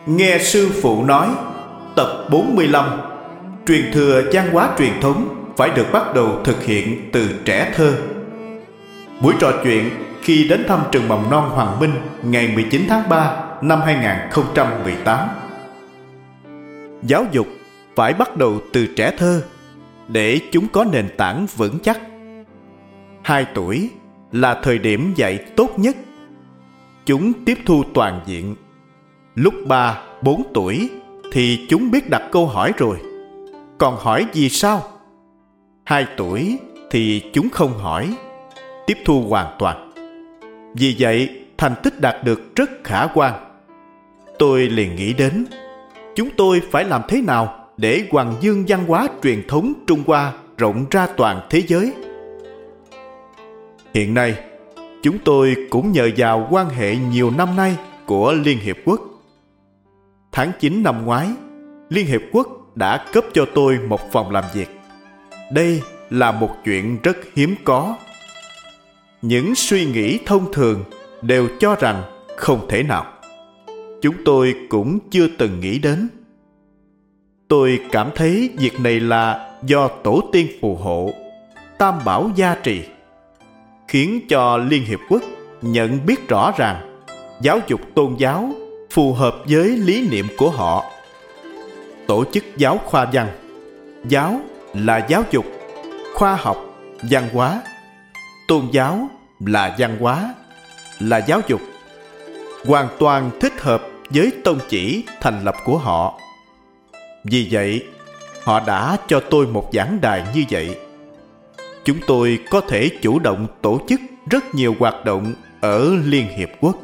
Nghe sư phụ nói, tập 45, truyền thừa văn hóa truyền thống phải được bắt đầu thực hiện từ trẻ thơ. Buổi trò chuyện khi đến thăm trường mầm non Hoàng Minh ngày 19 tháng 3 năm 2018. Giáo dục phải bắt đầu từ trẻ thơ để chúng có nền tảng vững chắc. 2 tuổi là thời điểm dạy tốt nhất. Chúng tiếp thu toàn diện. Lúc 3, 4 tuổi thì chúng biết đặt câu hỏi rồi. Còn hỏi gì sao? 2 tuổi thì chúng không hỏi, tiếp thu hoàn toàn. Vì vậy, thành tích đạt được rất khả quan. Tôi liền nghĩ đến, chúng tôi phải làm thế nào để hoằng dương văn hóa truyền thống Trung Hoa rộng ra toàn thế giới. Hiện nay, chúng tôi cũng nhờ vào quan hệ nhiều năm nay của Liên Hiệp Quốc. Tháng 9 năm ngoái, Liên Hiệp Quốc đã cấp cho tôi một phòng làm việc. Đây là một chuyện rất hiếm có. Những suy nghĩ thông thường đều cho rằng không thể nào. Chúng tôi cũng chưa từng nghĩ đến. Tôi cảm thấy việc này là do tổ tiên phù hộ, tam bảo gia trì, khiến cho Liên Hiệp Quốc nhận biết rõ ràng giáo dục tôn giáo phù hợp với lý niệm của họ. Tổ chức giáo khoa văn. Giáo là giáo dục, khoa học, văn hóa. Tôn giáo là văn hóa, là giáo dục. Hoàn toàn thích hợp với tông chỉ thành lập của họ. Vì vậy, họ đã cho tôi một giảng đài như vậy. Chúng tôi có thể chủ động tổ chức rất nhiều hoạt động ở Liên Hiệp Quốc.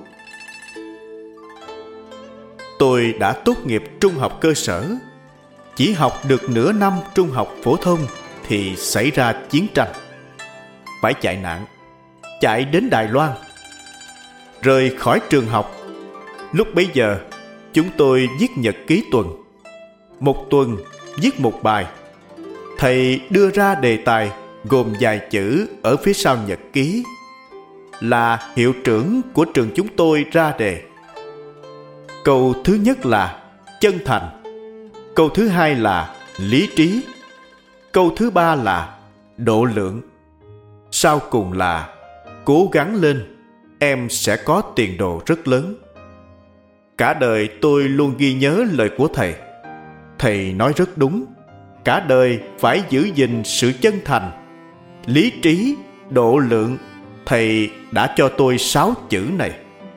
Tôi đã tốt nghiệp trung học cơ sở. Chỉ học được nửa năm trung học phổ thông thì xảy ra chiến tranh. Phải chạy nạn, chạy đến Đài Loan. Rời khỏi trường học. Lúc bấy giờ, chúng tôi viết nhật ký tuần. Một tuần viết một bài. Thầy đưa ra đề tài gồm vài chữ ở phía sau nhật ký. Là hiệu trưởng của trường chúng tôi ra đề. Câu thứ nhất là chân thành. Câu thứ hai là lý trí. Câu thứ ba là độ lượng. Sau cùng là cố gắng lên, em sẽ có tiền đồ rất lớn. Cả đời tôi luôn ghi nhớ lời của thầy. Thầy nói rất đúng. Cả đời phải giữ gìn sự chân thành, lý trí, độ lượng. Thầy đã cho tôi 6 chữ này.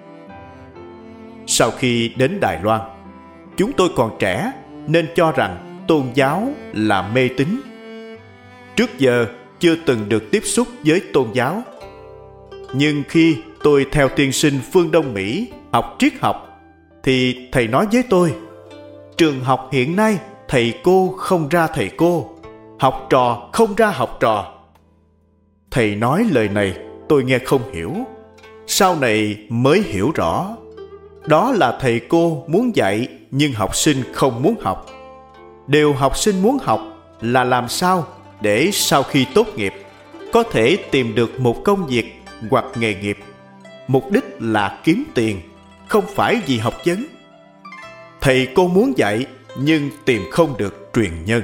Sau khi đến Đài Loan, chúng tôi còn trẻ nên cho rằng tôn giáo là mê tín. Trước giờ chưa từng được tiếp xúc với tôn giáo. Nhưng khi tôi theo tiên sinh phương Đông Mỹ học triết học, thì thầy nói với tôi, trường học hiện nay thầy cô không ra thầy cô, học trò không ra học trò. Thầy nói lời này tôi nghe không hiểu. Sau này mới hiểu rõ. Đó là thầy cô muốn dạy nhưng học sinh không muốn học. Điều học sinh muốn học là làm sao để sau khi tốt nghiệp có thể tìm được một công việc hoặc nghề nghiệp. Mục đích là kiếm tiền, không phải vì học vấn. Thầy cô muốn dạy nhưng tìm không được truyền nhân.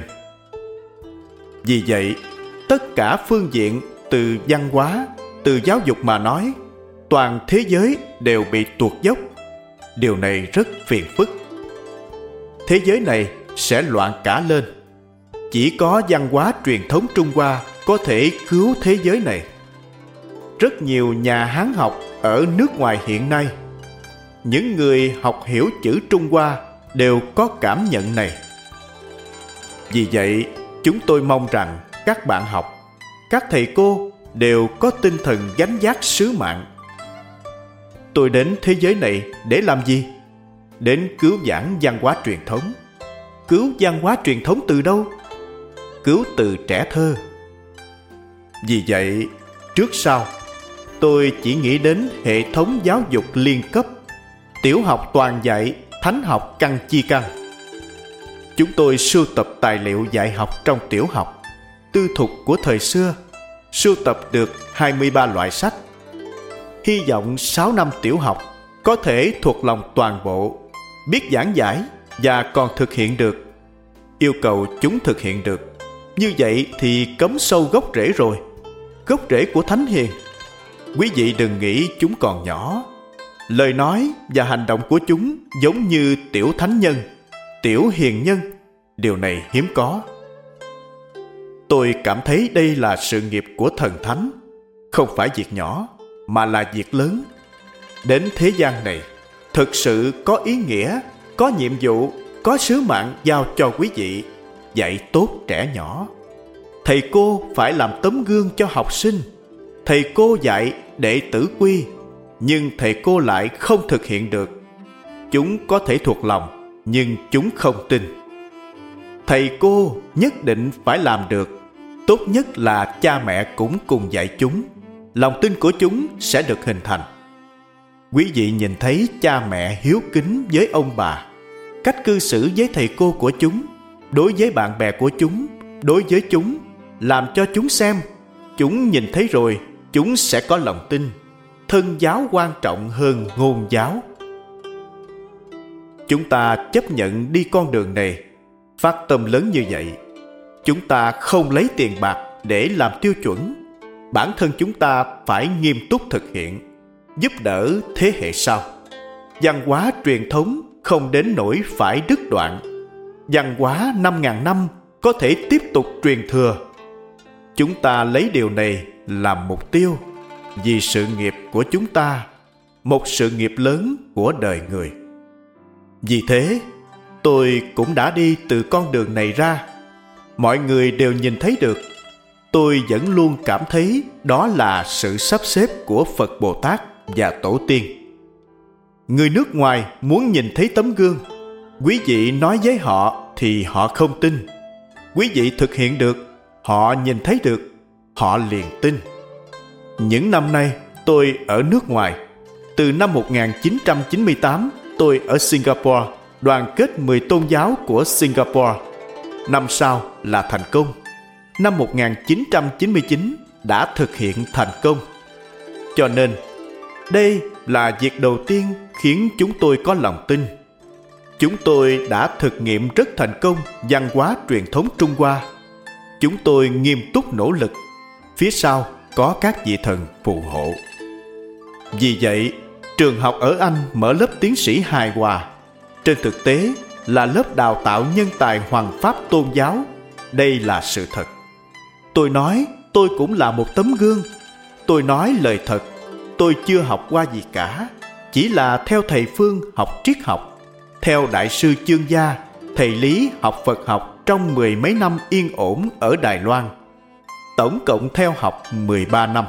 Vì vậy, tất cả phương diện từ văn hóa, từ giáo dục mà nói, toàn thế giới đều bị tuột dốc. Điều này rất phiền phức. Thế giới này sẽ loạn cả lên. Chỉ có văn hóa truyền thống Trung Hoa có thể cứu thế giới này. Rất nhiều nhà Hán học ở nước ngoài hiện nay, những người học hiểu chữ Trung Hoa đều có cảm nhận này. Vì vậy, chúng tôi mong rằng các bạn học, các thầy cô đều có tinh thần gánh vác sứ mạng. Tôi đến thế giới này để làm gì? Đến cứu vãn văn hóa truyền thống. Cứu văn hóa truyền thống từ đâu? Cứu từ trẻ thơ. Vì vậy, trước sau, tôi chỉ nghĩ đến hệ thống giáo dục liên cấp, tiểu học toàn dạy, thánh học căn chi căn. Chúng tôi sưu tập tài liệu dạy học trong tiểu học, tư thục của thời xưa, sưu tập được 23 loại sách. Hy vọng 6 năm tiểu học có thể thuộc lòng toàn bộ, biết giảng giải và còn thực hiện được. Yêu cầu chúng thực hiện được. Như vậy thì cắm sâu gốc rễ rồi, gốc rễ của thánh hiền. Quý vị đừng nghĩ chúng còn nhỏ. Lời nói và hành động của chúng giống như tiểu thánh nhân, tiểu hiền nhân. Điều này hiếm có. Tôi cảm thấy đây là sự nghiệp của thần thánh, không phải việc nhỏ, mà là việc lớn. Đến thế gian này, thực sự có ý nghĩa, có nhiệm vụ, có sứ mạng giao cho quý vị, dạy tốt trẻ nhỏ. Thầy cô phải làm tấm gương cho học sinh. Thầy cô dạy đệ tử quy, nhưng thầy cô lại không thực hiện được. Chúng có thể thuộc lòng, nhưng chúng không tin. Thầy cô nhất định phải làm được. Tốt nhất là cha mẹ cũng cùng dạy chúng. Lòng tin của chúng sẽ được hình thành. Quý vị nhìn thấy cha mẹ hiếu kính với ông bà, cách cư xử với thầy cô của chúng, đối với bạn bè của chúng, đối với chúng, làm cho chúng xem. Chúng nhìn thấy rồi, chúng sẽ có lòng tin. Thân giáo quan trọng hơn ngôn giáo. Chúng ta chấp nhận đi con đường này, phát tâm lớn như vậy. Chúng ta không lấy tiền bạc để làm tiêu chuẩn. Bản thân chúng ta phải nghiêm túc thực hiện, giúp đỡ thế hệ sau. Văn hóa truyền thống không đến nỗi phải đứt đoạn. Văn hóa 5.000 năm có thể tiếp tục truyền thừa. Chúng ta lấy điều này làm mục tiêu vì sự nghiệp của chúng ta, một sự nghiệp lớn của đời người. Vì thế, tôi cũng đã đi từ con đường này ra. Mọi người đều nhìn thấy được. Tôi vẫn luôn cảm thấy đó là sự sắp xếp của Phật Bồ Tát và Tổ tiên. Người nước ngoài muốn nhìn thấy tấm gương. Quý vị nói với họ thì họ không tin. Quý vị thực hiện được, họ nhìn thấy được, họ liền tin. Những năm nay tôi ở nước ngoài. Từ năm 1998 tôi ở Singapore, đoàn kết 10 tôn giáo của Singapore. Năm sau là thành công. Năm 1999 đã thực hiện thành công. Cho nên, đây là việc đầu tiên khiến chúng tôi có lòng tin. Chúng tôi đã thực nghiệm rất thành công văn hóa truyền thống Trung Hoa. Chúng tôi nghiêm túc nỗ lực. Phía sau có các vị thần phù hộ. Vì vậy, trường học ở Anh mở lớp tiến sĩ hài hòa. Trên thực tế là lớp đào tạo nhân tài hoằng pháp tôn giáo. Đây là sự thật. Tôi nói tôi cũng là một tấm gương. Tôi nói lời thật. Tôi chưa học qua gì cả. Chỉ là theo thầy Phương học triết học, theo đại sư Chương Gia, thầy Lý học Phật học trong 10 mấy năm yên ổn ở Đài Loan. Tổng cộng theo học 13 năm.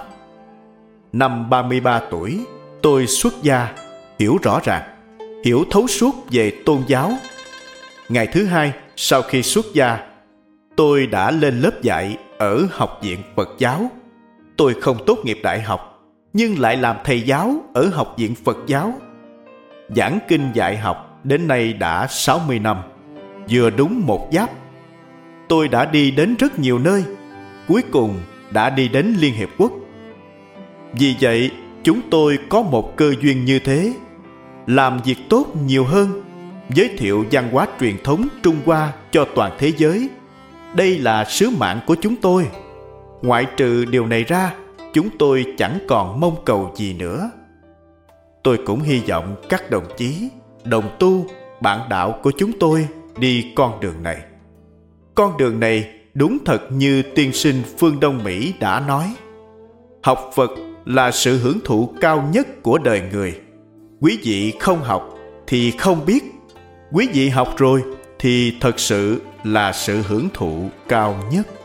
Năm 33 tuổi, tôi xuất gia, hiểu rõ ràng, hiểu thấu suốt về tôn giáo. Ngày thứ hai sau khi xuất gia, tôi đã lên lớp dạy ở Học viện Phật giáo. Tôi không tốt nghiệp đại học, nhưng lại làm thầy giáo ở Học viện Phật giáo. Giảng kinh dạy học đến nay đã 60 năm, vừa đúng một giáp. Tôi đã đi đến rất nhiều nơi, cuối cùng đã đi đến Liên Hiệp Quốc. Vì vậy, chúng tôi có một cơ duyên như thế, làm việc tốt nhiều hơn, giới thiệu văn hóa truyền thống Trung Hoa cho toàn thế giới. Đây là sứ mạng của chúng tôi. Ngoại trừ điều này ra, chúng tôi chẳng còn mong cầu gì nữa. Tôi cũng hy vọng các đồng chí, đồng tu, bạn đạo của chúng tôi đi con đường này. Con đường này đúng thật như tiên sinh phương Đông Mỹ đã nói. Học Phật là sự hưởng thụ cao nhất của đời người. Quý vị không học thì không biết. Quý vị học rồi thì thật sự là sự hưởng thụ cao nhất.